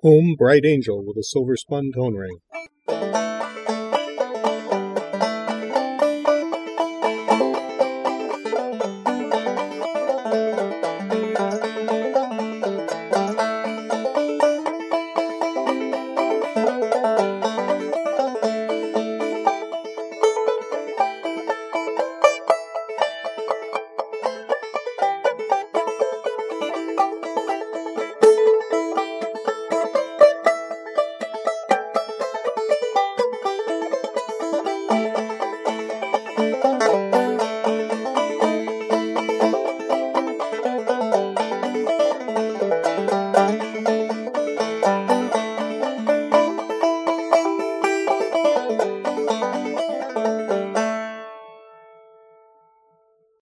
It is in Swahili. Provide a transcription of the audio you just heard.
Om, bright angel with a silver spun tone ring.